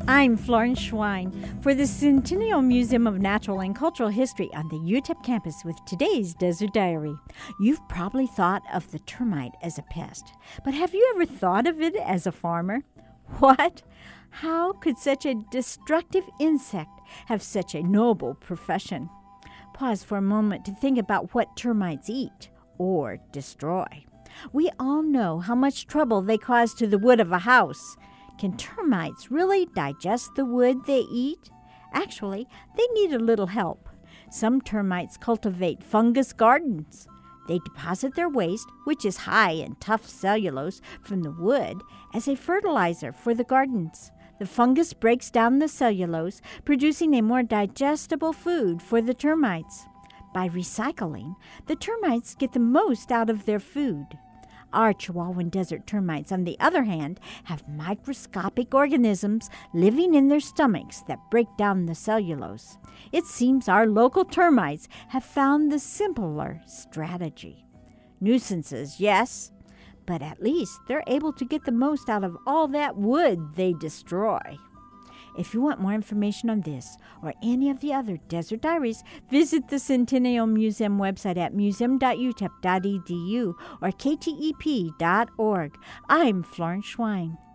I'm Florence Schwein for the Centennial Museum of Natural and Cultural History on the UTEP campus with today's Desert Diary. You've probably thought of the termite as a pest, but have you ever thought of it as a farmer? What? How could such a destructive insect have such a noble profession? Pause for a moment to think about what termites eat or destroy. We all know how much trouble they cause to the wood of a house. Can termites really digest the wood they eat? Actually, they need a little help. Some termites cultivate fungus gardens. They deposit their waste, which is high in tough cellulose from the wood, as a fertilizer for the gardens. The fungus breaks down the cellulose, producing a more digestible food for the termites. By recycling, the termites get the most out of their food. Our Chihuahuan desert termites, on the other hand, have microscopic organisms living in their stomachs that break down the cellulose. It seems our local termites have found the simpler strategy. Nuisances, yes, but at least they're able to get the most out of all that wood they destroy. If you want more information on this or any of the other Desert Diaries, visit the Centennial Museum website at museum.utep.edu or ktep.org. I'm Florence Schwein.